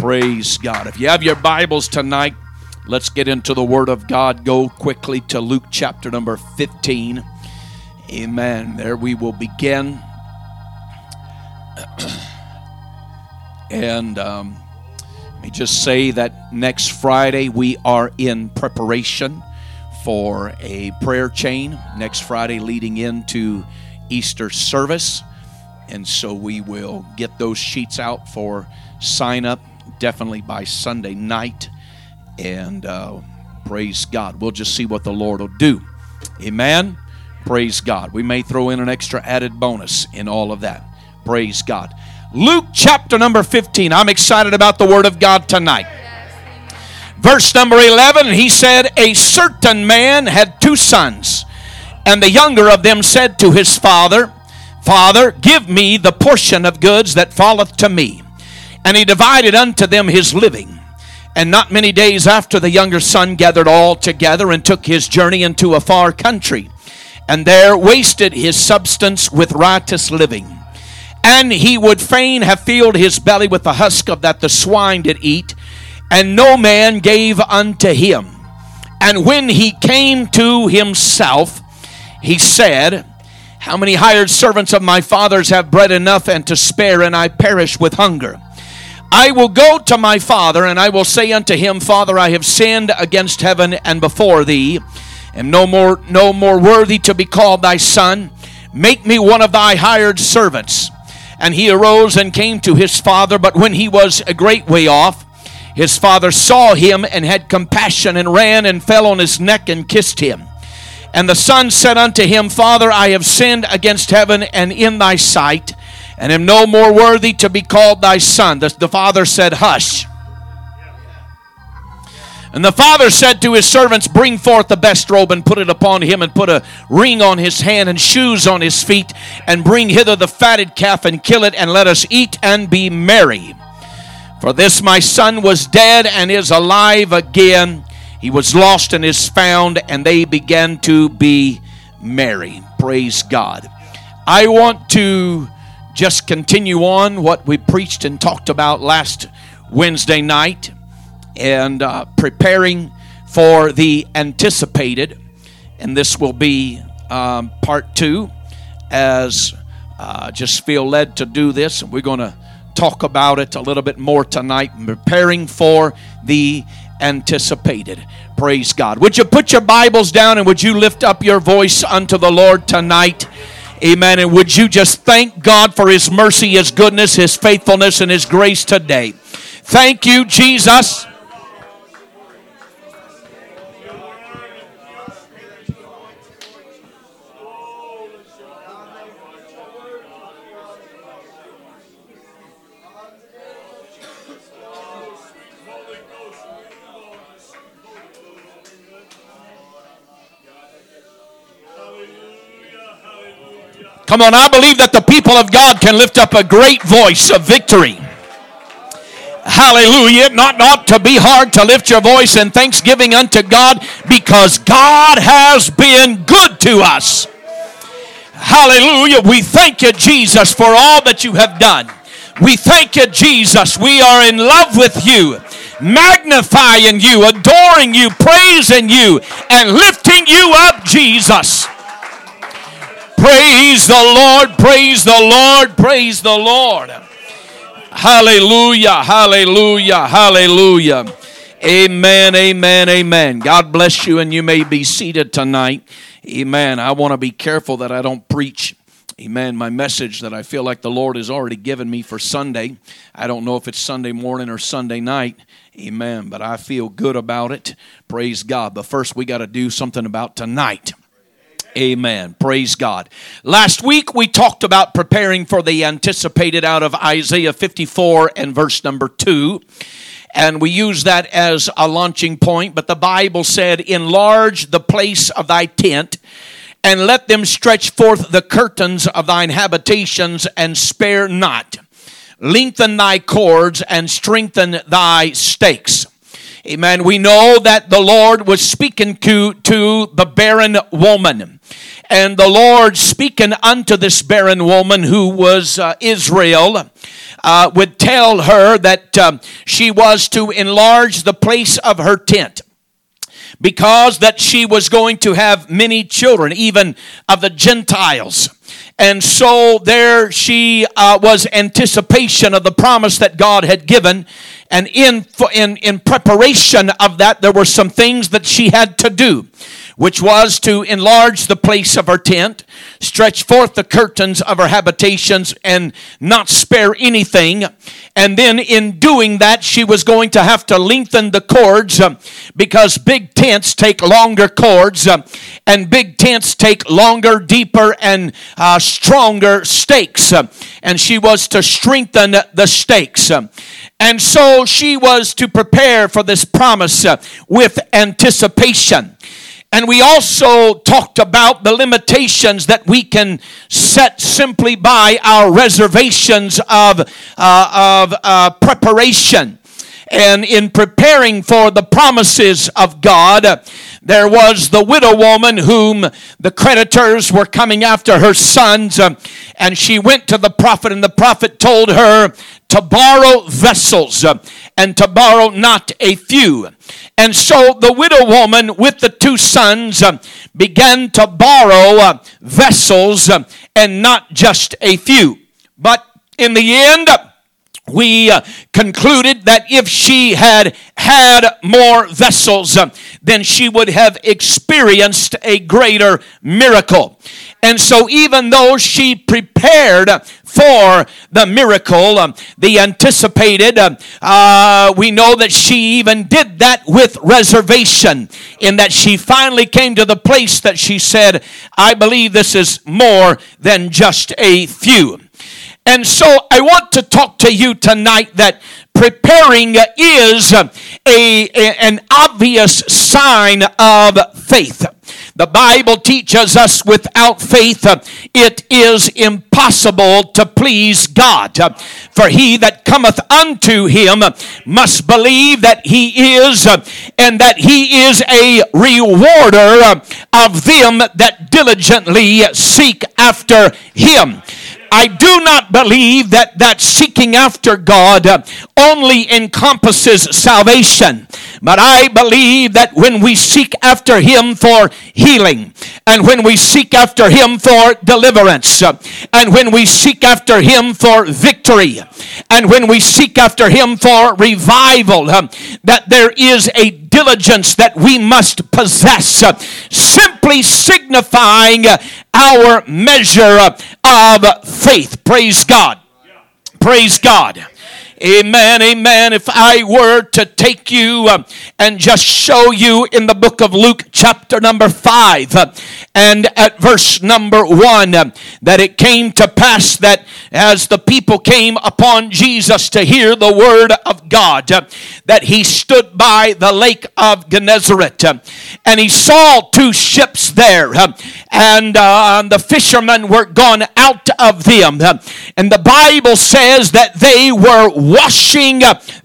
Praise God. If you have your Bibles tonight, let's get into the Word of God. Go quickly to Luke chapter number 15. Amen. There we will begin. And let me just say that next Friday we are in preparation for a prayer chain. Next Friday leading into Easter service. And so we will get those sheets out for sign up definitely by Sunday night. And praise God. We'll just see what the Lord will do. Amen. Praise God. We may throw in an extra added bonus in all of that. Praise God. Luke chapter number 15. I'm excited about the Word of God tonight. Verse number 11, he said, "A certain man had 2 sons, and the younger of them said to his father, Father, give me the portion of goods that falleth to me. And he divided unto them his living. And not many days after, the younger son gathered all together and took his journey into a far country, and there wasted his substance with riotous living. And he would fain have filled his belly with the husk of that the swine did eat, and no man gave unto him. And when he came to himself, he said, How many hired servants of my father's have bread enough and to spare, and I perish with hunger? I will go to my father, and I will say unto him, Father, I have sinned against heaven and before thee, am no more worthy to be called thy son. Make me one of thy hired servants. And he arose and came to his father, but when he was a great way off, his father saw him and had compassion, and ran and fell on his neck and kissed him. And the son said unto him, Father, I have sinned against heaven and in thy sight, and am no more worthy to be called thy son. The father said, Hush. And the father said to his servants, Bring forth the best robe, and put it upon him, and put a ring on his hand, and shoes on his feet, and bring hither the fatted calf, and kill it, and let us eat and be merry. For this my son was dead, and is alive again. He was lost, and is found, and they began to be merry. Praise God. I want to just continue on what we preached and talked about last Wednesday night, and preparing for the anticipated. And this will be part 2, as just feel led to do this. And we're going to talk about it a little bit more tonight, preparing for the anticipated. Praise God. Would you put your Bibles down, and would you lift up your voice unto the Lord tonight? Amen. And would you just thank God for His mercy, His goodness, His faithfulness, and His grace today. Thank you, Jesus. Come on, I believe that the people of God can lift up a great voice of victory. Hallelujah. Not to be hard to lift your voice in thanksgiving unto God, because God has been good to us. Hallelujah. We thank you, Jesus, for all that you have done. We thank you, Jesus. We are in love with you, magnifying you, adoring you, praising you, and lifting you up, Jesus. Praise the Lord, praise the Lord, praise the Lord. Hallelujah, hallelujah, hallelujah. Amen, amen, amen. God bless you, and you may be seated tonight. Amen. I want to be careful that I don't preach, amen, my message that I feel like the Lord has already given me for Sunday. I don't know if it's Sunday morning or Sunday night. Amen. But I feel good about it. Praise God. But first we got to do something about tonight. Amen. Praise God. Last week we talked about preparing for the anticipated out of Isaiah 54 and verse number 2. And we used that as a launching point. But the Bible said, Enlarge the place of thy tent, and let them stretch forth the curtains of thine habitations, and spare not. Lengthen thy cords, and strengthen thy stakes. Amen. We know that the Lord was speaking to the barren woman. And the Lord speaking unto this barren woman, who was Israel, would tell her that she was to enlarge the place of her tent, because that she was going to have many children, even of the Gentiles. And so there she was anticipation of the promise that God had given. And in preparation of that, there were some things that she had to do, which was to enlarge the place of her tent, stretch forth the curtains of her habitations, and not spare anything. And then in doing that, she was going to have to lengthen the cords, because big tents take longer cords, and big tents take longer, deeper, and stronger stakes. And she was to strengthen the stakes. And so she was to prepare for this promise with anticipation. And we also talked about the limitations that we can set simply by our reservations of preparation. And in preparing for the promises of God, there was the widow woman whom the creditors were coming after her sons, and she went to the prophet, and the prophet told her to borrow vessels, and to borrow not a few. And so the widow woman with the two sons began to borrow vessels, and not just a few. But in the end, we concluded that if she had had more vessels, then she would have experienced a greater miracle. And so even though she prepared for the miracle, the anticipated, we know that she even did that with reservation, in that she finally came to the place that she said, I believe this is more than just a few. And so I want to talk to you tonight that preparing is an obvious sign of faith. The Bible teaches us without faith it is impossible to please God. For he that cometh unto him must believe that he is, and that he is a rewarder of them that diligently seek after him. I do not believe that seeking after God only encompasses salvation. But I believe that when we seek after him for healing, and when we seek after him for deliverance, and when we seek after him for victory, and when we seek after him for revival, that there is a diligence that we must possess, simply signifying our measure of faith. Praise God. Praise God. Amen, amen. If I were to take you and just show you in the book of Luke chapter number 5 and at verse number 1, that it came to pass that as the people came upon Jesus to hear the word of God, that he stood by the lake of Gennesaret, and he saw two ships there, and the fishermen were gone out of them, and the Bible says that they were washing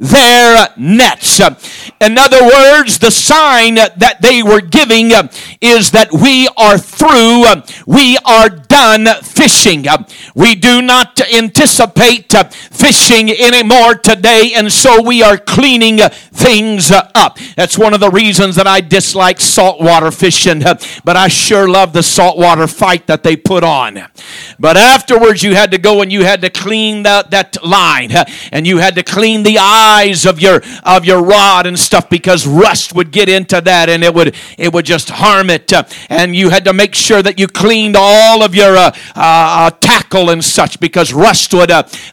their nets. In other words, the sign that they were giving is that we are through, we are done fishing. We do not anticipate fishing anymore today, and so we are cleaning things up. That's one of the reasons that I dislike saltwater fishing, but I sure love the saltwater fight that they put on. But afterwards, you had to go and you had to clean that line, and you had to clean the eyes of your rod and stuff, because rust would get into that and it would just harm it. And you had to make sure that you cleaned all of your tackle and such, because rust would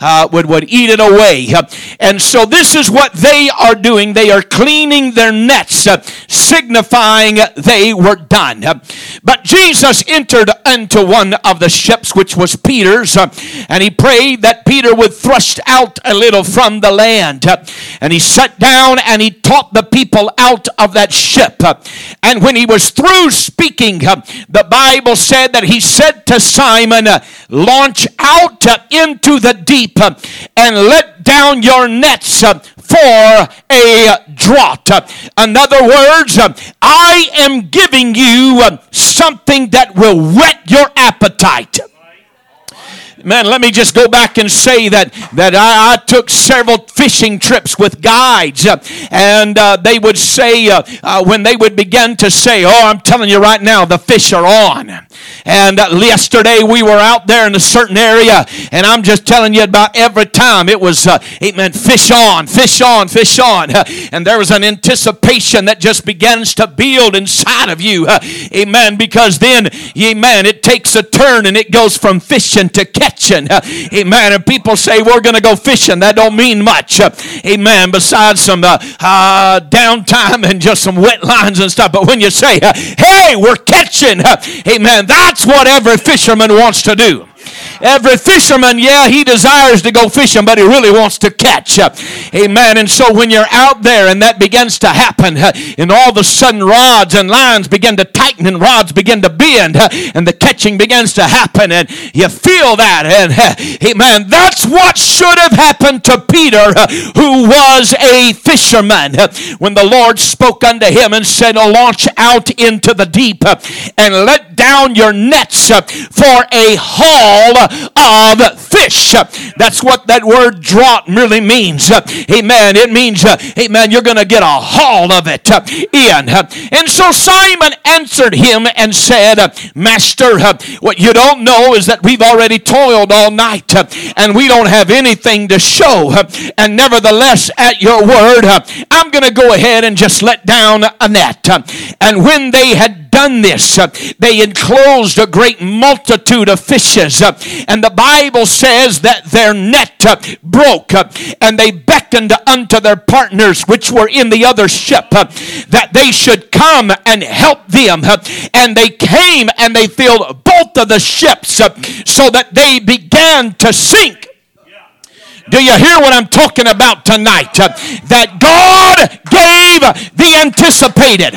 eat it away. And so this is what they are doing. They are cleaning their nets, signifying they were done. But Jesus entered into one of the ships, which was Peter's, and he prayed that Peter would thrust out a little from the land. And he sat down and he taught the people out of that ship. And when he was through speaking, the Bible said that he said to Simon, launch out into the deep and let down your nets for a draught. In other words, I am giving you something that will whet your appetite. Man, let me just go back and say that I took several fishing trips with guides, and they would say, when they would begin to say, oh, I'm telling you right now, the fish are on. And yesterday we were out there in a certain area, and I'm just telling you about every time it was, amen, fish on, fish on, fish on. And there was an anticipation that just begins to build inside of you, amen, because then, amen, it takes a turn and it goes from fishing to catching, amen. And people say, we're going to go fishing. That don't mean much, amen, besides some downtime and just some wet lines and stuff. But when you say, hey, we're catching, amen, that's what every fisherman wants to do. Every fisherman, yeah, he desires to go fishing, but he really wants to catch. Amen. And so when you're out there and that begins to happen, and all of a sudden rods and lines begin to tighten and rods begin to bend, and the catching begins to happen, and you feel that. And amen, that's what should have happened to Peter, who was a fisherman. When the Lord spoke unto him and said, launch out into the deep and let down your nets for a haul of fish. That's what that word draught really means. Amen. It means, amen, you're going to get a haul of it in. And so Simon answered him and said, Master, what you don't know is that we've already toiled all night and we don't have anything to show. And nevertheless, at your word, I'm going to go ahead and just let down a net. And when they had done this, they enclosed a great multitude of fishes, and the Bible says that their net broke, and they beckoned unto their partners which were in the other ship that they should come and help them, and they came and they filled both of the ships so that they began to sink. Do you hear what I'm talking about tonight? That God gave the anticipated.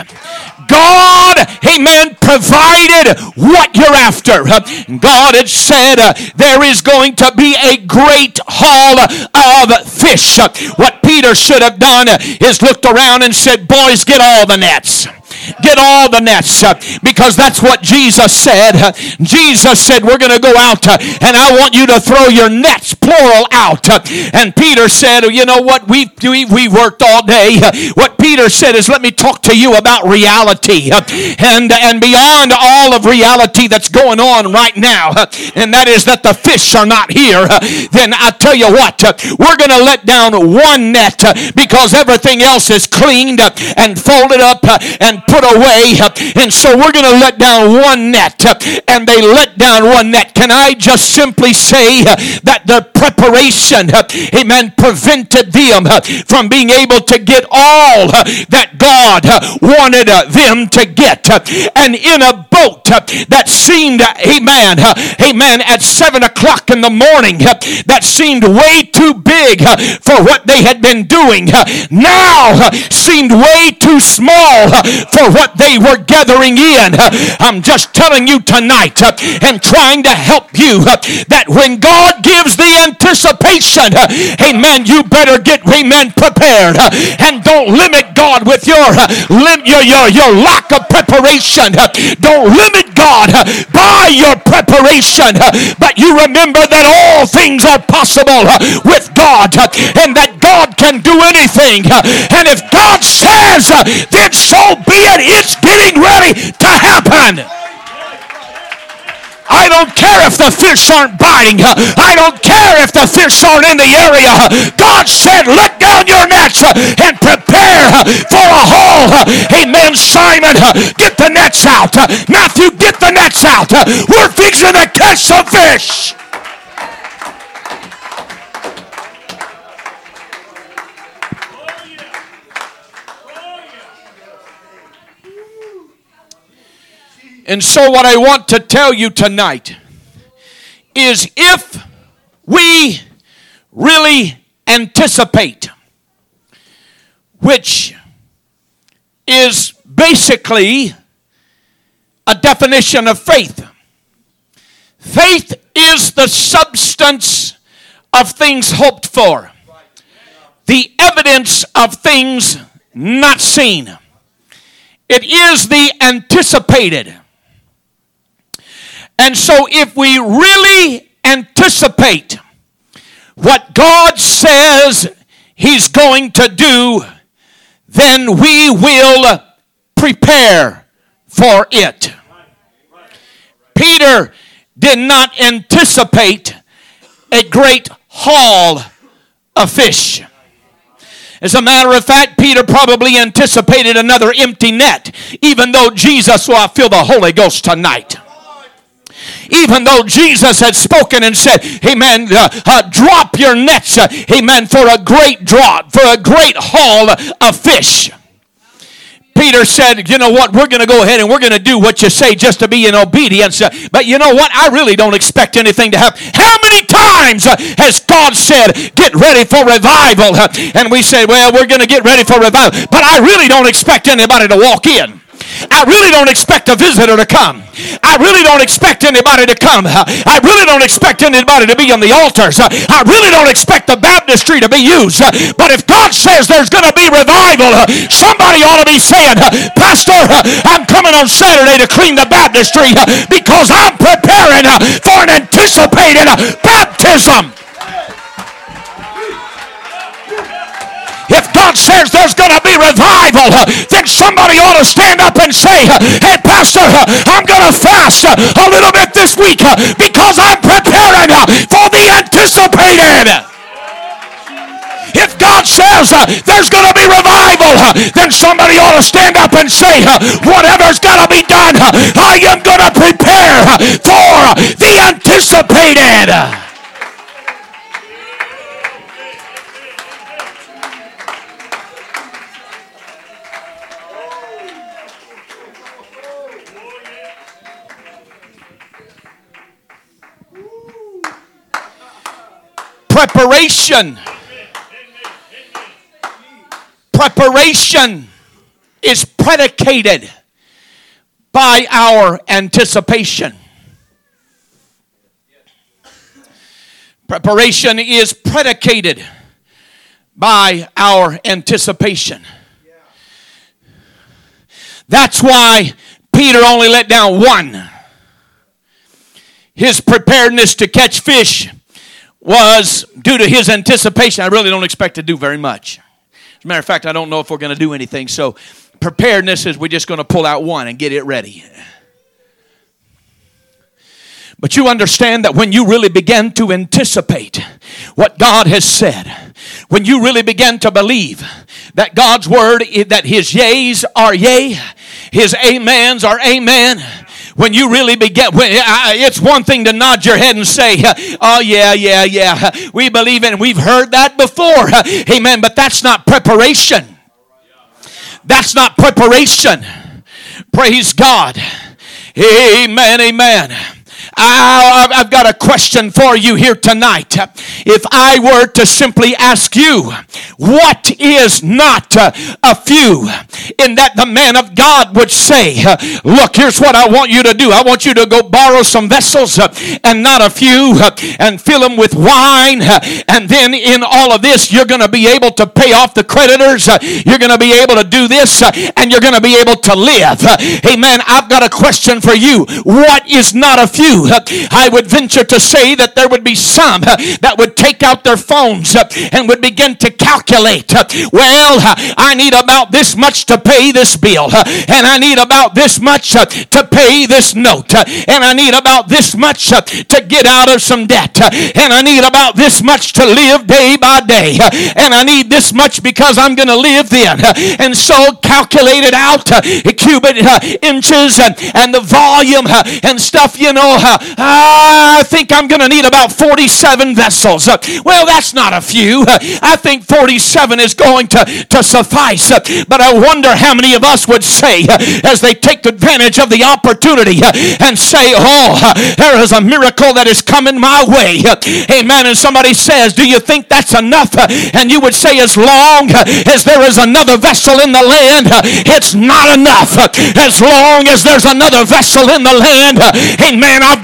God, amen, provided what you're after. God had said there is going to be a great haul of fish. What Peter should have done is looked around and said, boys, get all the nets. Get all the nets, because that's what Jesus said. Jesus said, we're going to go out and I want you to throw your nets, plural, out. And Peter said, you know what, we worked all day. What Peter said is, let me talk to you about reality, and beyond all of reality that's going on right now, and that is that the fish are not here. Then I tell you what, we're going to let down one net, because everything else is cleaned and folded up and put away, and so we're going to let down one net. And they let down one net. Can I just simply say that the preparation, amen, prevented them from being able to get all that God wanted them to get. And in a boat that seemed, amen, at 7 o'clock in the morning, that seemed way too big for what they had been doing, now seemed way too small for what they were gathering in. I'm just telling you tonight and trying to help you that when God gives the anticipation, amen, you better get, amen, prepared, and don't limit God with your lack of preparation. Don't limit God by your preparation, but you remember that all things are possible with God, and that God can do anything. And if God says, then so be it. It's getting ready to happen. I don't care if the fish aren't biting. I don't care if the fish aren't in the area. God said, let down your nets and prepare for a haul. Amen. Simon, get the nets out. Matthew, get the nets out. We're fixing to catch some fish. And so what I want to tell you tonight is, if we really anticipate, which is basically a definition of faith. Faith is the substance of things hoped for, the evidence of things not seen. It is the anticipated. And so if we really anticipate what God says He's going to do, then we will prepare for it. Peter did not anticipate a great haul of fish. As a matter of fact, Peter probably anticipated another empty net, even though Jesus, I feel the Holy Ghost tonight. Even though Jesus had spoken and said, amen, drop your nets, amen, for a great draught, for a great haul of fish. Peter said, you know what, we're going to go ahead and we're going to do what you say just to be in obedience. But you know what, I really don't expect anything to happen. How many times has God said, get ready for revival? And we say, well, we're going to get ready for revival. But I really don't expect anybody to walk in. I really don't expect a visitor to come. I really don't expect anybody to come. I really don't expect anybody to be on the altars. I really don't expect the baptistry to be used. But if God says there's going to be revival, somebody ought to be saying, Pastor, I'm coming on Saturday to clean the baptistry because I'm preparing for an anticipated baptism. If God says there's going to be revival, then somebody ought to stand up and say, hey, Pastor, I'm going to fast a little bit this week because I'm preparing for the anticipated. If God says there's going to be revival, then somebody ought to stand up and say, whatever's got to be done, I am going to prepare for the anticipated. Preparation is predicated by our anticipation. Preparation is predicated by our anticipation. That's why Peter only let down one. His preparedness to catch fish was due to his anticipation. I really don't expect to do very much. As a matter of fact, I don't know if we're going to do anything. So preparedness is we're just going to pull out one and get it ready. But you understand that when you really begin to anticipate what God has said, when you really begin to believe that God's word, that his yeas are yea, his amens are amen, when you really begin, it's one thing to nod your head and say, oh yeah, we believe it and we've heard that before. Amen, but that's not preparation. That's not preparation. Praise God. Amen. I've got a question for you here tonight. If I were to simply ask you, what is not a few? In that the man of God would say, look, here's what I want you to do. I want you to go borrow some vessels and not a few and fill them with wine. And then in all of this, you're going to be able to pay off the creditors. You're going to be able to do this and you're going to be able to live. Amen. I've got a question for you. What is not a few? I would venture to say that there would be some that would take out their phones and would begin to calculate. Well, I need about this much to pay this bill, and I need about this much to pay this note, and I need about this much to get out of some debt, and I need about this much to live day by day, and I need this much because I'm going to live then. And so calculate it out, cubic inches and the volume and stuff, you know. I think I'm going to need about 47 vessels. Well, that's not a few. I think 47 is going to suffice. But I wonder how many of us would say, as they take advantage of the opportunity and say, oh, there is a miracle that is coming my way. Amen. And somebody says, do you think that's enough? And you would say, as long as there is another vessel in the land, it's not enough. As long as there's another vessel in the land, amen, I've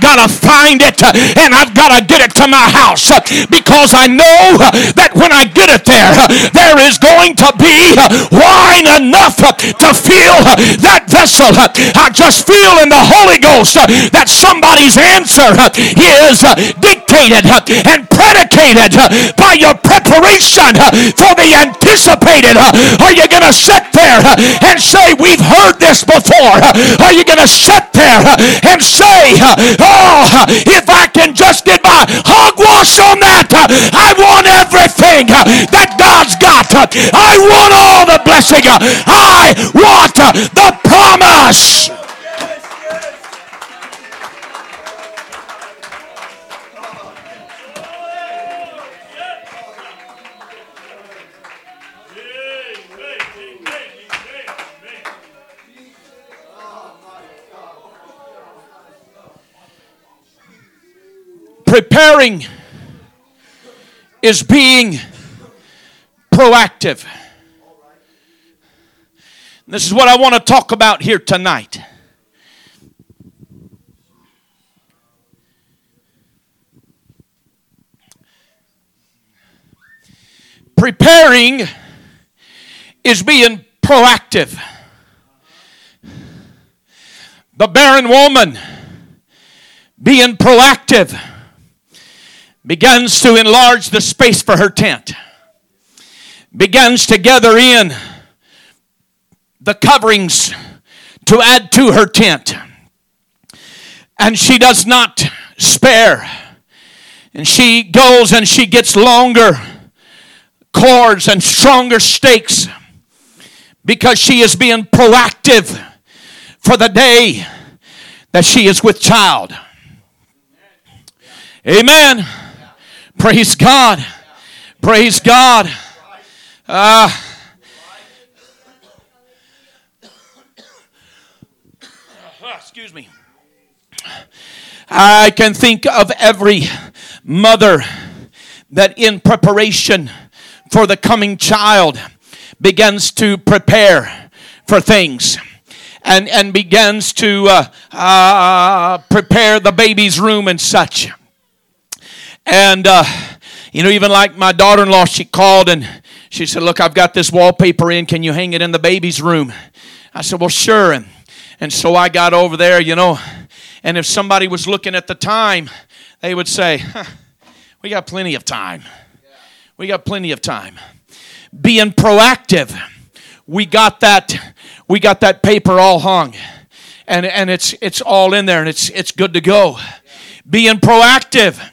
got to find it and I've got to get it to my house, because I know that when I get it there is going to be wine enough to fill that vessel. I just feel in the Holy Ghost that somebody's answer is dictated and predicated by your preparation for the anticipated. Are you going to sit there and say, we've heard this before? Are you going to sit there and say, oh, if I can just get my hogwash on that, I want everything that God's got. I want all the blessing. I want the promise. Preparing is being proactive. This is what I want to talk about here tonight. Preparing is being proactive. The barren woman, being proactive, begins to enlarge the space for her tent, begins to gather in the coverings to add to her tent, and she does not spare, and she goes and she gets longer cords and stronger stakes, because she is being proactive for the day that she is with child. Amen. Praise God. Praise God. Excuse me. I can think of every mother that in preparation for the coming child begins to prepare for things and begins to prepare the baby's room and such. And, even like my daughter-in-law, she called and she said, look, I've got this wallpaper in. Can you hang it in the baby's room? I said, well, sure. And so I got over there, and if somebody was looking at the time, they would say, we got plenty of time. We got plenty of time. Being proactive, we got that paper all hung, and it's all in there, and it's good to go. Being proactive.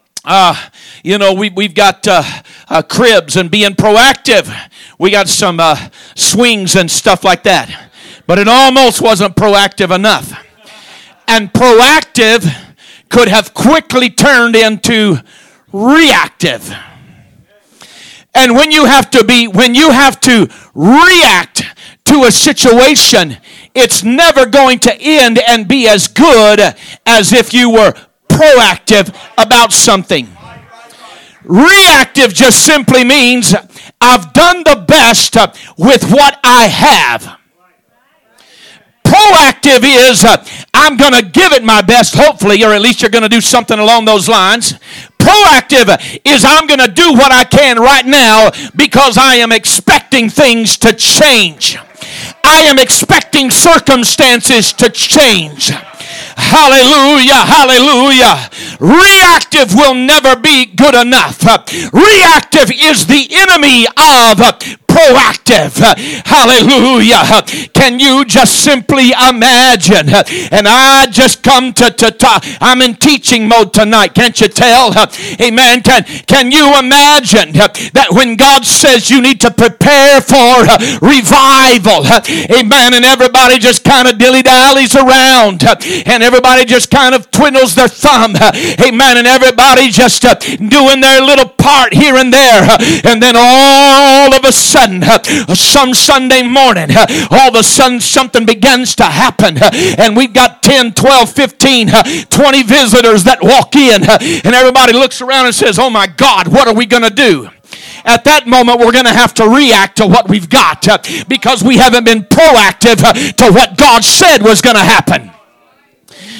We've got cribs and being proactive. We got some swings and stuff like that. But it almost wasn't proactive enough. And proactive could have quickly turned into reactive. And when you have to react to a situation, it's never going to end and be as good as if you were proactive about something. Reactive just simply means I've done the best with what I have. Proactive is I'm going to give it my best, hopefully, or at least you're going to do something along those lines. Proactive is I'm going to do what I can right now because I am expecting things to change. I am expecting circumstances to change. Hallelujah, hallelujah. Reactive will never be good enough. Reactive is the enemy of proactive. Hallelujah. Can you just simply imagine? And I just come to talk. I'm in teaching mode tonight. Can't you tell? Amen. Can you imagine that when God says you need to prepare for revival? Amen. And everybody just kind of dilly-dallies around. And everybody just kind of twiddles their thumb. Amen. And everybody just doing their little part here and there. And then all of a sudden, some Sunday morning, all of a sudden something begins to happen. And we've got 10, 12, 15, 20 visitors that walk in. And everybody looks around and says, oh my God, what are we going to do? At that moment, we're going to have to react to what we've got because we haven't been proactive to what God said was going to happen.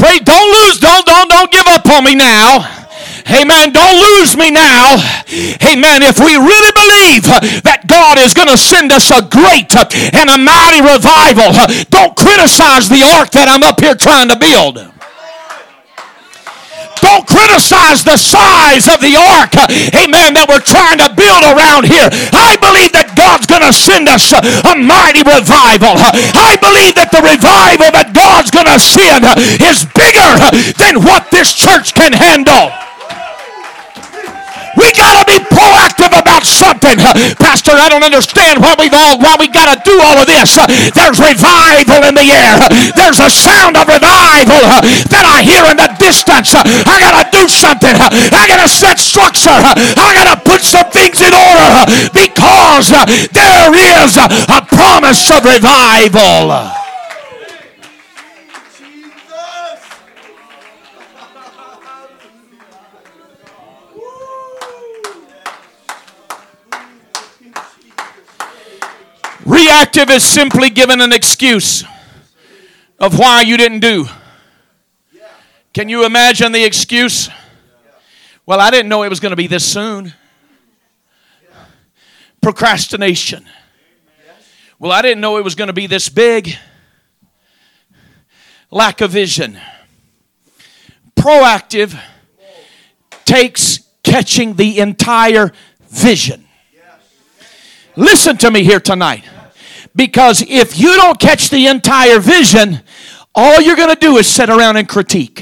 Praise, don't give up on me now. Amen. Don't lose me now. Amen. If we really believe that God is going to send us a great and a mighty revival, don't criticize the ark that I'm up here trying to build. Don't criticize the size of the ark, amen, that we're trying to build around here. I believe that God's going to send us a mighty revival. I believe that the revival that God's going to send is bigger than what this church can handle. We got to be proactive about something. Pastor, I don't understand why we got to do all of this. There's revival in the air. There's a sound of revival that I hear in the distance. I got to do something. I got to set structure. I got to put some things in order because there is a promise of revival. Reactive is simply giving an excuse of why you didn't do. Can you imagine the excuse? Well, I didn't know it was going to be this soon. Procrastination. Well, I didn't know it was going to be this big. Lack of vision. Proactive takes catching the entire vision. Listen to me here tonight. Because if you don't catch the entire vision, all you're going to do is sit around and critique.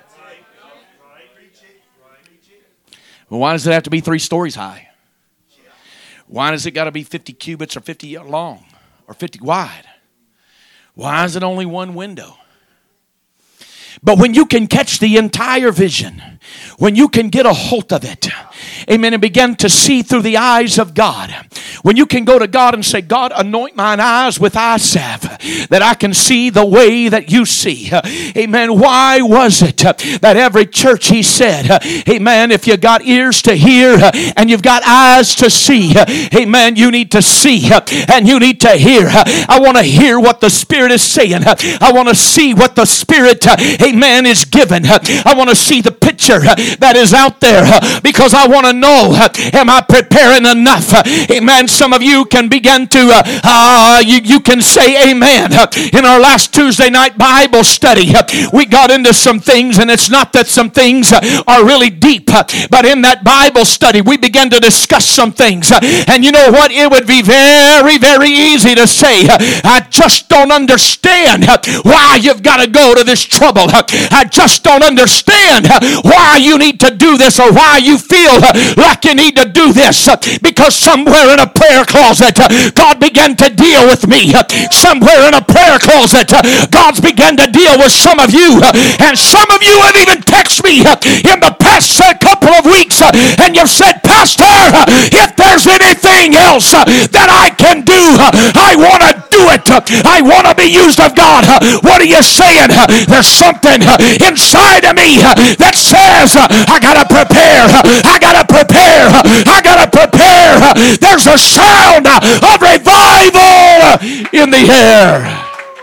Well, why does it have to be 3 stories high? Why does it got to be 50 cubits or 50 long or 50 wide? Why is it only one window? But when you can catch the entire vision, when you can get a hold of it, amen, and begin to see through the eyes of God, when you can go to God and say, God, anoint mine eyes with eye salve, that I can see the way that you see. Amen. Why was it that every church, he said, amen, if you got ears to hear and you've got eyes to see, amen, you need to see and you need to hear. I want to hear what the Spirit is saying. I want to see what the Spirit, amen, is given. I want to see the picture that is out there because I want to know, am I preparing enough? Amen. Some of you can begin to, you can say amen. In our last Tuesday night Bible study, we got into some things, and it's not that some things are really deep, but in that Bible study, we began to discuss some things. And you know what? It would be very, very easy to say, I just don't understand why you've got to go to this trouble. I just don't understand why you need to do this or why you feel like you need to do this. Because somewhere in a prayer closet, God began to deal with me. Somewhere in a prayer closet, God's began to deal with some of you. And some of you have even texted me in the past couple of weeks, and you've said, Pastor, if there's anything else that I can do, I want to do it. I want to be used of God. What are you saying? There's something inside of me that says, I got to prepare. I got to prepare. I got to prepare. There's a sound of revival in the air.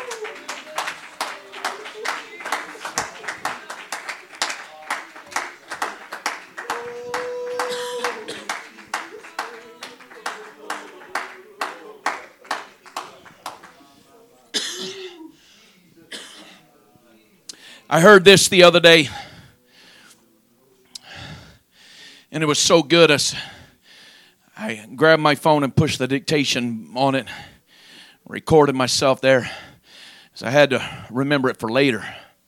I heard this the other day, and it was so good. I grabbed my phone and pushed the dictation on it, recorded myself there, so I had to remember it for later.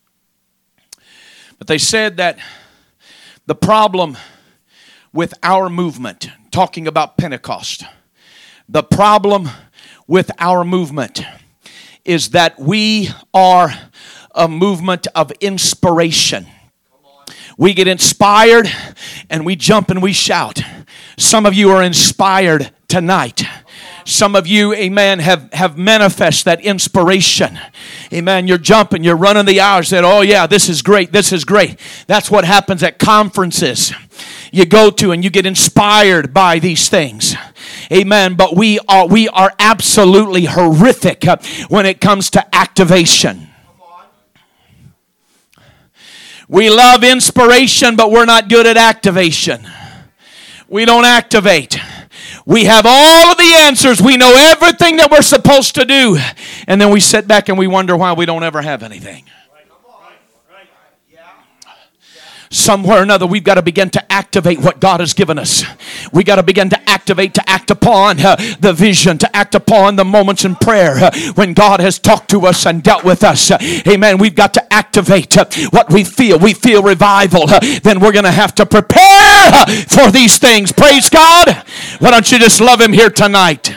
But they said that the problem with our movement, talking about Pentecost, the problem with our movement is that we are a movement of inspiration. We get inspired and we jump and we shout. Some of you are inspired tonight. Some of you, amen, have manifest that inspiration. Amen. You're jumping, you're running the aisles, said, oh yeah, this is great, this is great. That's what happens at conferences you go to, and you get inspired by these things. Amen. But we are absolutely horrific when it comes to activation. We love inspiration, but we're not good at activation. We don't activate. We have all of the answers. We know everything that we're supposed to do. And then we sit back and we wonder why we don't ever have anything. Somewhere or another, we've got to begin to activate what God has given us. We've got to begin to activate, to act upon the vision, to act upon the moments in prayer when God has talked to us and dealt with us. Amen. We've got to activate what we feel. We feel revival. Then we're going to have to prepare for these things. Praise God. Why don't you just love Him here tonight?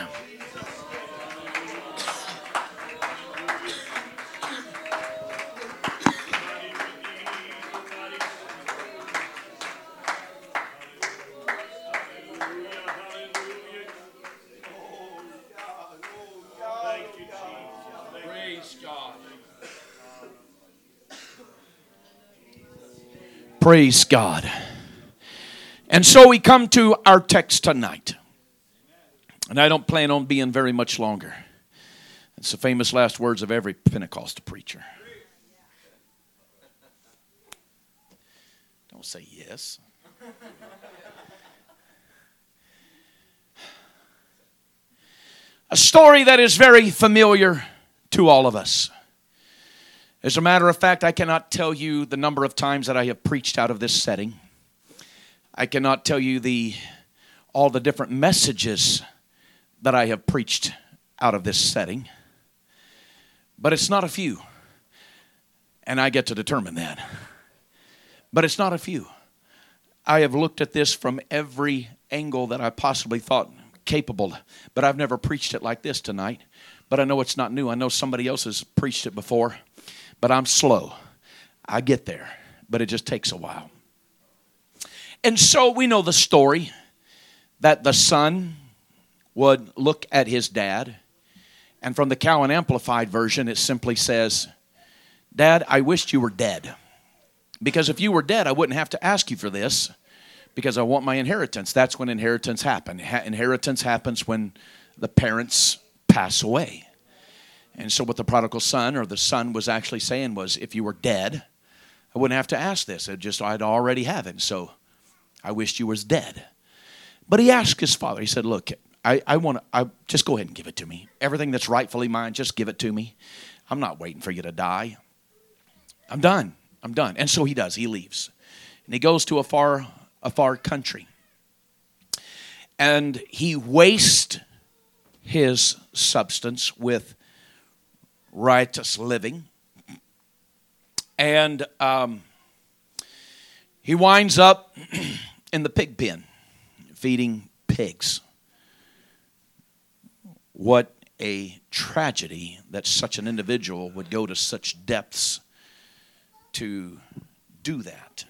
Praise God. And so we come to our text tonight. And I don't plan on being very much longer. It's the famous last words of every Pentecostal preacher. Don't say yes. A story that is very familiar to all of us. As a matter of fact, I cannot tell you the number of times that I have preached out of this setting. I cannot tell you all the different messages that I have preached out of this setting. But it's not a few. And I get to determine that. But it's not a few. I have looked at this from every angle that I possibly thought capable. But I've never preached it like this tonight. But I know it's not new. I know somebody else has preached it before. But I'm slow. I get there. But it just takes a while. And so we know the story that the son would look at his dad. And from the Cowan Amplified version, it simply says, Dad, I wished you were dead. Because if you were dead, I wouldn't have to ask you for this. Because I want my inheritance. That's when inheritance happens. Inheritance happens when the parents pass away. And so what the prodigal son, or the son, was actually saying was, if you were dead, I wouldn't have to ask this. I'd already have it. So I wished you was dead. But he asked his father, he said, look, I just go ahead and give it to me. Everything that's rightfully mine, just give it to me. I'm not waiting for you to die. I'm done. And so he does. He leaves. And he goes to a far country. And he wastes his substance with riotous living. And he winds up in the pig pen, feeding pigs. What a tragedy that such an individual would go to such depths to do that.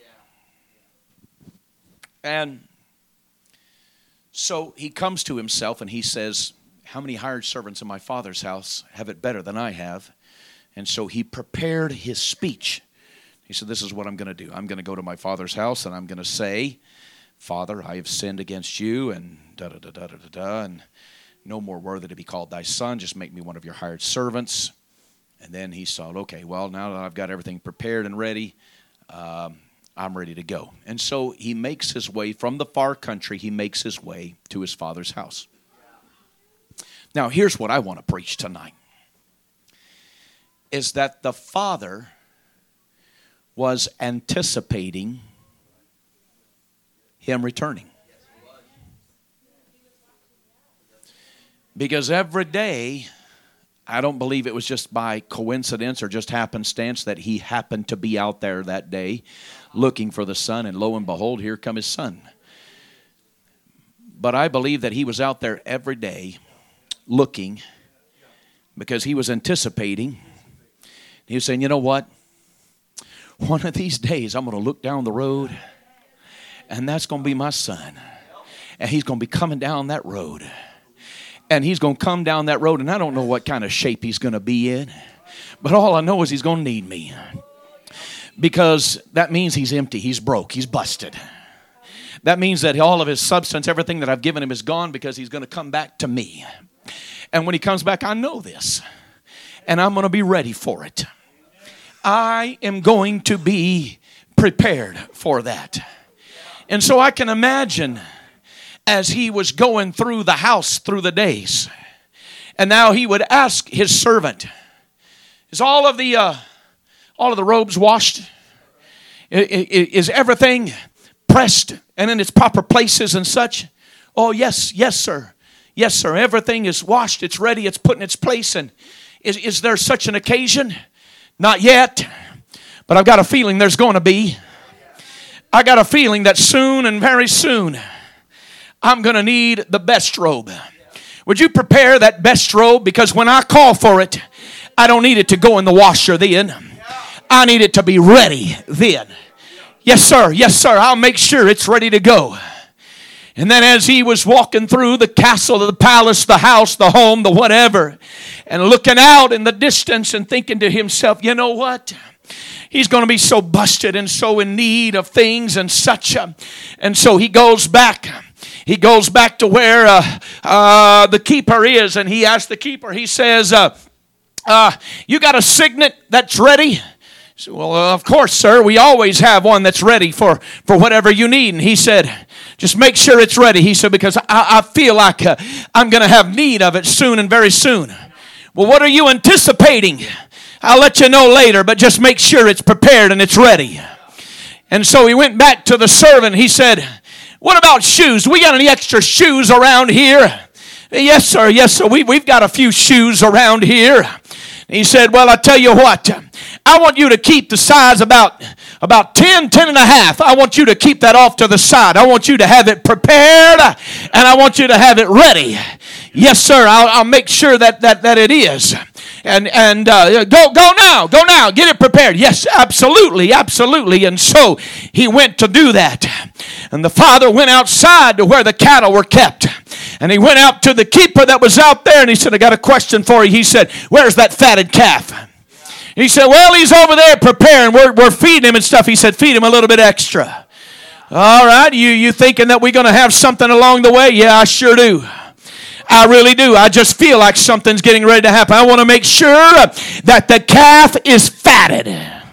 And so he comes to himself and he says, how many hired servants in my father's house have it better than I have? And so he prepared his speech. He said, this is what I'm going to do. I'm going to go to my father's house and I'm going to say, Father, I have sinned against you and da-da-da-da-da-da, and no more worthy to be called thy son. Just make me one of your hired servants. And then he thought, okay, well, now that I've got everything prepared and ready, I'm ready to go. And so he makes his way from the far country. He makes his way to his father's house. Now, here's what I want to preach tonight. Is that the father was anticipating him returning. Because every day, I don't believe it was just by coincidence or just happenstance that he happened to be out there that day looking for the son, and lo and behold, here come his son. But I believe that he was out there every day looking because he was anticipating. He was saying, you know what? One of these days I'm going to look down the road and that's going to be my son. And he's going to be coming down that road. And he's going to come down that road, and I don't know what kind of shape he's going to be in. But all I know is he's going to need me. Because that means he's empty, he's broke, he's busted. That means that all of his substance, everything that I've given him is gone, because he's going to come back to me. And when he comes back, I know this. And I'm going to be ready for it. I am going to be prepared for that. And so I can imagine as he was going through the house through the days, and now he would ask his servant, is all of the robes washed? Is everything pressed and in its proper places and such? Oh, yes, sir. Yes, sir. Everything is washed. It's ready. It's put in its place. And is there such an occasion? Not yet. But I've got a feeling there's going to be. I got a feeling that soon and very soon I'm going to need the best robe. Would you prepare that best robe? Because when I call for it, I don't need it to go in the washer then. I need it to be ready then. Yes, sir. Yes, sir. I'll make sure it's ready to go. And then as he was walking through the castle, the palace, the house, the home, the whatever, and looking out in the distance and thinking to himself, you know what? He's going to be so busted and so in need of things and such. And so he goes back. He goes back to where the keeper is, and he asks the keeper, he says, you got a signet that's ready? He said, well, of course, sir. We always have one that's ready for whatever you need. And he said, just make sure it's ready. He said, because I feel like I'm going to have need of it soon and very soon. Well, what are you anticipating? I'll let you know later, but just make sure it's prepared and it's ready. And so he went back to the servant. He said, what about shoes? We got any extra shoes around here? Yes, sir. Yes, sir. We've got a few shoes around here. He said, well, I tell you what, I want you to keep the size about 10 and a half. I want you to keep that off to the side. I want you to have it prepared, and I want you to have it ready. Yes, sir. I'll make sure that it is. And go now, get it prepared. Yes, absolutely. And so he went to do that. And the father went outside to where the cattle were kept. And he went out to the keeper that was out there, and he said, I got a question for you. He said, where's that fatted calf? He said, well, he's over there preparing. We're feeding him and stuff. He said, feed him a little bit extra. All right, you thinking that we're going to have something along the way? Yeah, I sure do. I really do. I just feel like something's getting ready to happen. I want to make sure that the calf is fatted.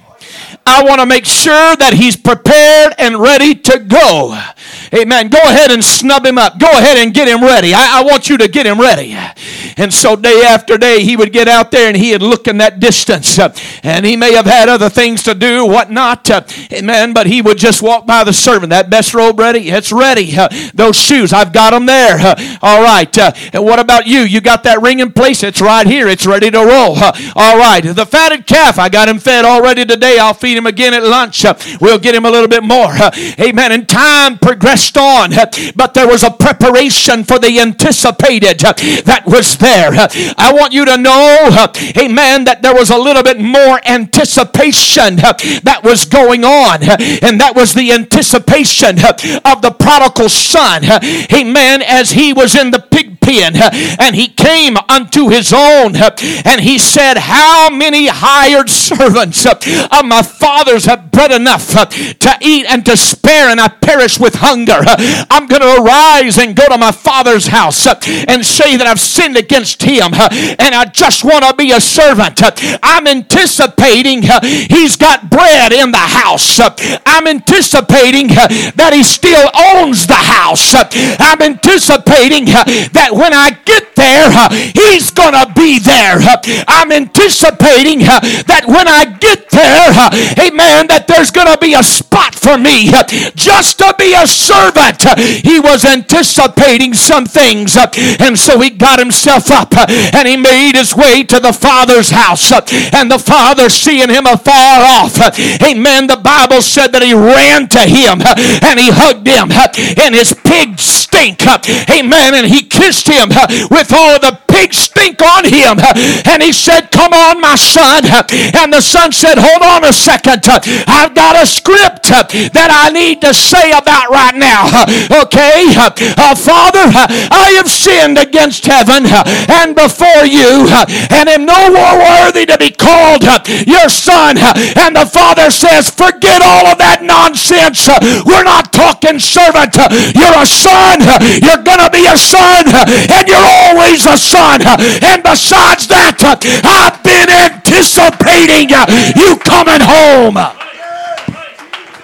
I want to make sure that he's prepared and ready to go. Amen. Go ahead and snub him up. Go ahead and get him ready. I want you to get him ready. And so day after day, he would get out there and he'd look in that distance. And he may have had other things to do, whatnot. Amen. But he would just walk by the servant. That best robe ready? It's ready. Those shoes, I've got them there. All right. And what about you? You got that ring in place? It's right here. It's ready to roll. All right. The fatted calf, I got him fed already today. I'll feed him again at lunch. We'll get him a little bit more. Amen. And time progressed on, but there was a preparation for the anticipated that was there. I want you to know, amen, that there was a little bit more anticipation that was going on, and that was the anticipation of the prodigal son. Amen. As he was in the pig pen, and he came unto his own, and he said, how many hired servants of my father's have bread enough to eat and to spare, and I perish with hunger. I'm going to arise and go to my father's house and say that I've sinned against him, and I just want to be a servant. I'm anticipating he's got bread in the house. I'm anticipating that he still owns the house. I'm anticipating that when I get there, he's going to be there. I'm anticipating that when I get there, amen, that there's going to be a spot for me just to be a servant. He was anticipating some things, and so he got himself up and he made his way to the father's house, and the father, seeing him afar off, amen, the Bible said that he ran to him and he hugged him in his pig stink, amen, and he kissed him with all the pig stink on him, and he said, come on, my son. And the son said, hold on a second, I've got a script that I need to say about right now. Okay, Father, I have sinned against heaven and before you, and am no more worthy to be called your son. And the father says, forget all of that nonsense. We're not talking servant. You're a son. You're going to be a son, and you're always a son. And besides that, I've been anticipating you coming home.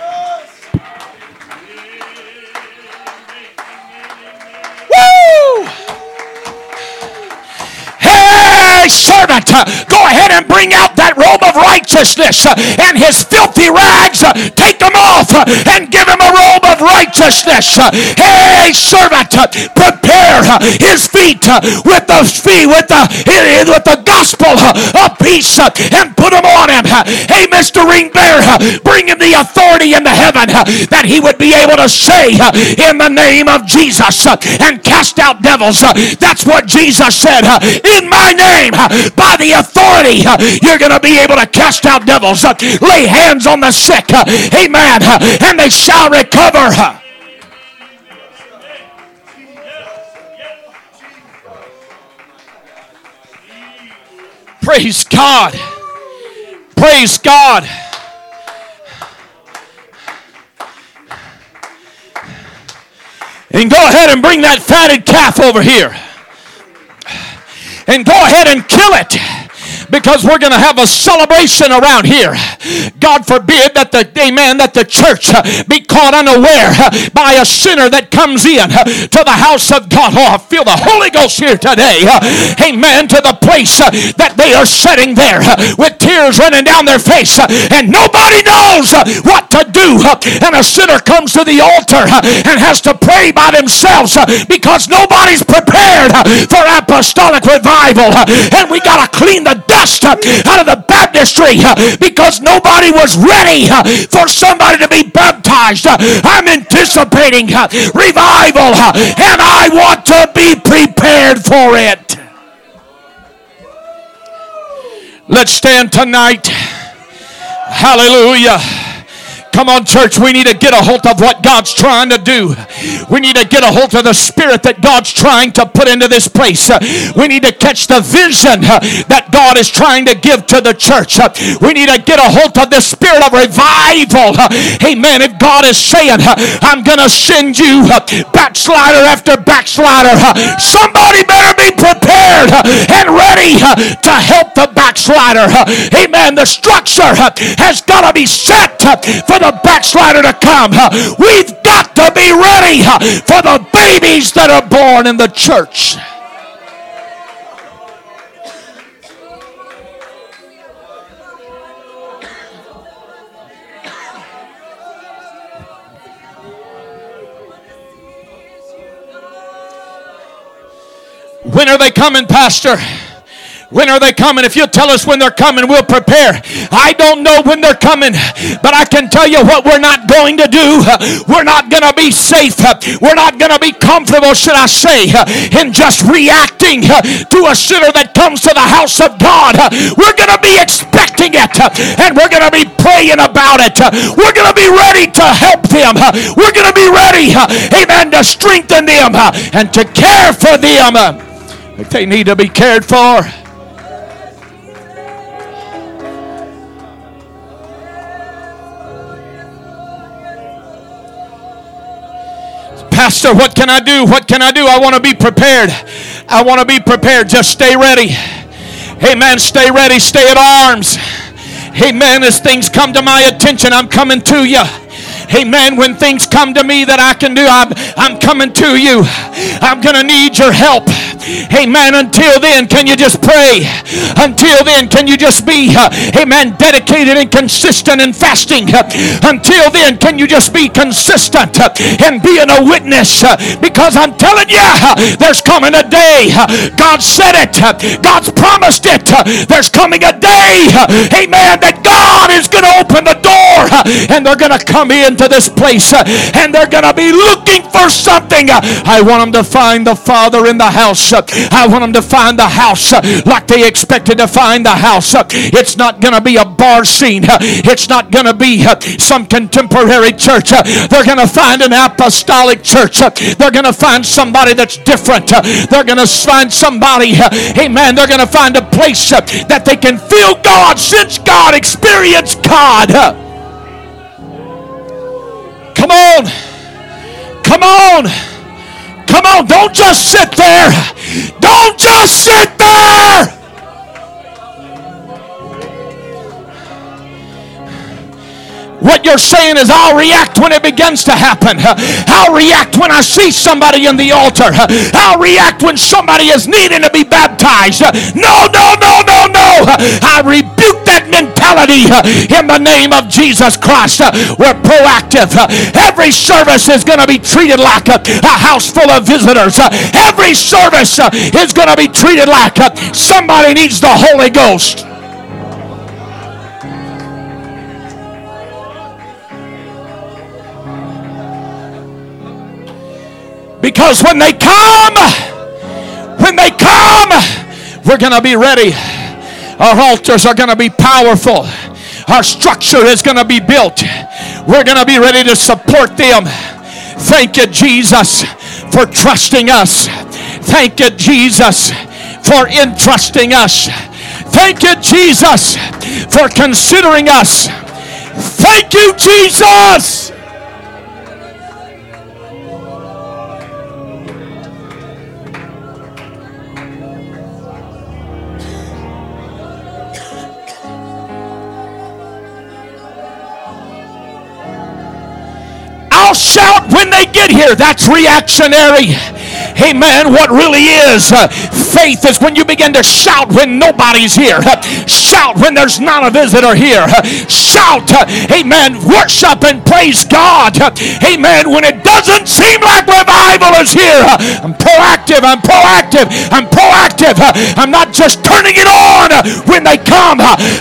Hey, servant, go ahead and bring out that robe of righteousness and his filthy rags. Take them off and give him a robe of righteousness. Hey, servant, prepare his feet with the gospel of peace and put them on him. Hey, Mr. Ring Bear, bring him the authority in the heaven that he would be able to say in the name of Jesus and cast out devils. That's what Jesus said. In my name, by the authority, you're going to be able to cast out devils. Lay hands on the sick, amen, and they shall recover. Praise God. Praise God. And go ahead and bring that fatted calf over here. And go ahead and kill it, because we're going to have a celebration around here. God forbid that the church be caught unaware by a sinner that comes in to the house of God. Oh, I feel the Holy Ghost here today. Amen. To the place that they are sitting there with tears running down their face and nobody knows what to do. And a sinner comes to the altar and has to pray by themselves because nobody's prepared for apostolic revival. And we got to clean the dust out of the baptistry because nobody was ready for somebody to be baptized. I'm anticipating revival and I want to be prepared for it. Let's stand tonight. Hallelujah. Come on, church, we need to get a hold of what God's trying to do. We need to get a hold of the spirit that God's trying to put into this place. We need to catch the vision that God is trying to give to the church. We need to get a hold of the spirit of revival. Amen. If God is saying, I'm going to send you backslider after backslider, somebody better be prepared and ready to help the backslider. Amen. The structure has got to be set for the backslider to come. We've got to be ready for the babies that are born in the church. When are they coming, Pastor? When are they coming? If you'll tell us when they're coming, we'll prepare. I don't know when they're coming, but I can tell you what we're not going to do. We're not going to be safe. We're not going to be comfortable, should I say, in just reacting to a sinner that comes to the house of God. We're going to be expecting it, and we're going to be praying about it. We're going to be ready to help them. We're going to be ready, amen, to strengthen them and to care for them if they need to be cared for. Pastor, what can I do? What can I do? I want to be prepared. I want to be prepared. Just stay ready. Amen. Stay ready. Stay at arms. Amen. As things come to my attention, I'm coming to you. Amen. When things come to me that I can do, I'm coming to you. I'm going to need your help. Amen. Until then, can you just pray? Until then, can you just be, amen, dedicated and consistent in fasting? Until then, can you just be consistent in being a witness? Because I'm telling you, there's coming a day. God said it. God's promised it. There's coming a day, amen, that God is going to open the door and they're going to come into this place and they're going to be looking for something. I want them to find the Father in the house. I want them to find the house like they expected to find the house. It's not going to be a bar scene. It's not going to be some contemporary church. They're going to find an apostolic church. They're going to find somebody that's different. They're going to find somebody, amen, they're going to find a place that they can feel God, sense God, experience God. Come on. Come on. Come on. Don't just sit there. Don't just sit there. What you're saying is, I'll react when it begins to happen. I'll react when I see somebody in the altar. I'll react when somebody is needing to be baptized. No, no, no, no, no. I rebuke that mentality in the name of Jesus Christ. We're proactive. Every service is going to be treated like a house full of visitors. Every service is going to be treated like somebody needs the Holy Ghost. Because when they come, we're going to be ready. Our altars are going to be powerful. Our structure is going to be built. We're going to be ready to support them. Thank you, Jesus, for trusting us. Thank you, Jesus, for entrusting us. Thank you, Jesus, for considering us. Thank you, Jesus. I'll shout when they get here. That's reactionary. Amen. What really is faith is when you begin to shout when nobody's here. Shout when there's not a visitor here. Shout, amen, worship and praise God. Amen. When it doesn't seem like revival is here. I'm proactive. I'm not just turning it on when they come.